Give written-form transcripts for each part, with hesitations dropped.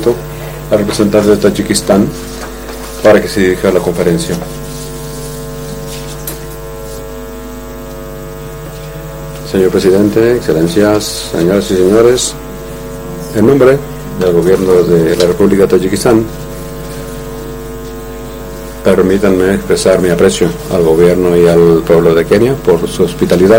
momento al representante de Tayikistán para que se dirija a la conferencia. Señor Presidente, Excelencias, señoras y señores, en nombre del Gobierno de la República de Tayikistán, permítanme expresar mi aprecio al Gobierno y al pueblo de Kenia por su hospitalidad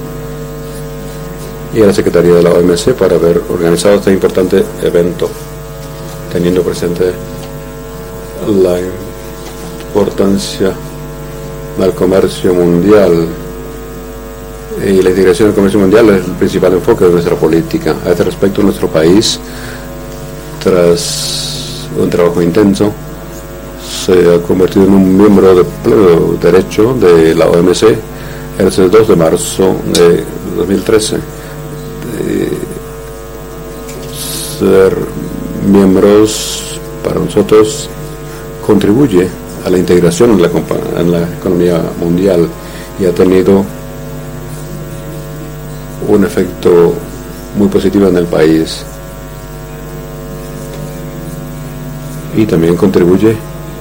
y a la Secretaría de la OMC por haber organizado este importante evento, teniendo presente la importancia del comercio mundial y la integración del comercio mundial es el principal enfoque de nuestra política. A este respecto, nuestro país, tras un trabajo intenso, se ha convertido en un miembro de pleno derecho de la OMC el 2 de marzo de 2013. Ser miembros para nosotros contribuye a la integración en la economía mundial y ha tenido un efecto muy positivo en el país, y también contribuye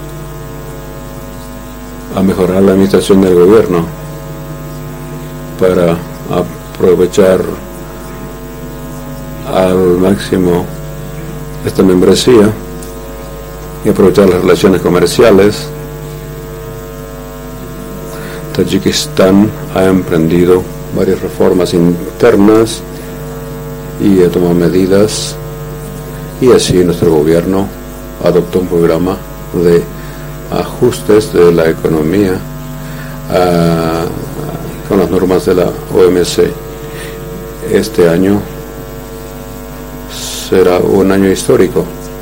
a mejorar la administración del gobierno para aprovechar al máximo esta membresía y aprovechar las relaciones comerciales. Tayikistán ha emprendido varias reformas internas y ha tomado medidas, y así nuestro gobierno adoptó un programa de ajustes de la economía con las normas de la OMC. Este año será un año histórico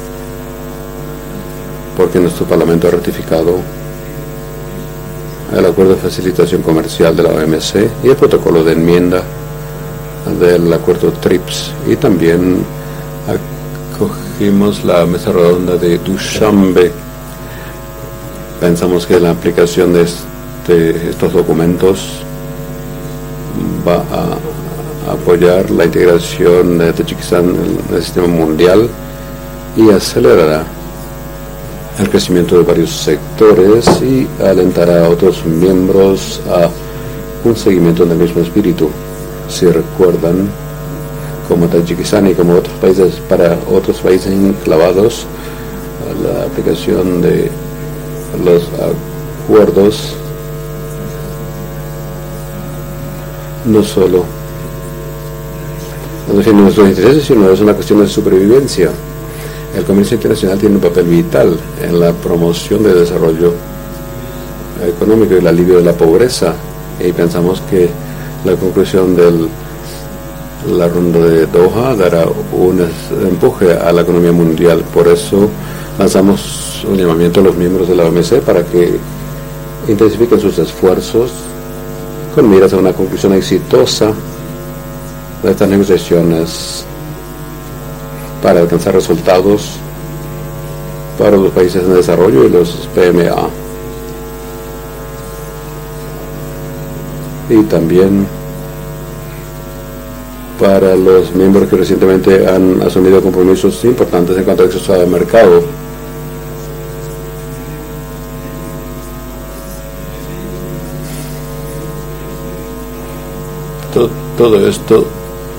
porque nuestro Parlamento ha ratificado el acuerdo de facilitación comercial de la OMC y el protocolo de enmienda del acuerdo TRIPS, y también acogimos la mesa redonda de Dushanbe. Pensamos que la aplicación de estos documentos va a apoyar la integración de Tayikistán en el sistema mundial y acelerará el crecimiento de varios sectores y alentará a otros miembros a un seguimiento en el mismo espíritu. Si recuerdan, como Tayikistán y como otros países, para otros países enclavados, la aplicación de los acuerdos no solo no defiende nuestros intereses, sino es una cuestión de supervivencia. El comercio internacional tiene un papel vital en la promoción del desarrollo económico y el alivio de la pobreza, y pensamos que la conclusión de la ronda de Doha dará un empuje a la economía mundial. Por eso lanzamos un llamamiento a los miembros de la OMC para que intensifiquen sus esfuerzos con miras a una conclusión exitosa de estas negociaciones para alcanzar resultados para los países en desarrollo y los PMA. Y también para los miembros que recientemente han asumido compromisos importantes en cuanto al acceso al mercado. Todo esto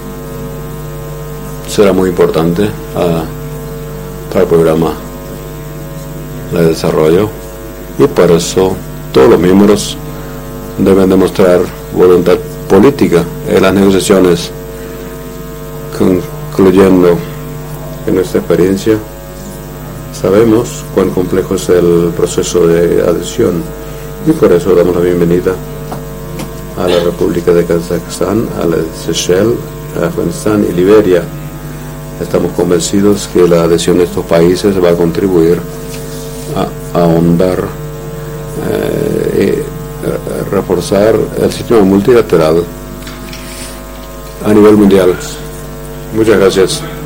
será muy importante para el programa de desarrollo, y por eso todos los miembros deben demostrar voluntad política en las negociaciones. Concluyendo, en nuestra experiencia sabemos cuán complejo es el proceso de adhesión, y por eso damos la bienvenida a la República de Kazajstán, a la Seychelles, a Afganistán y Liberia. Estamos convencidos que la adhesión de estos países va a contribuir a ahondar y reforzar el sistema multilateral a nivel mundial. Muchas gracias.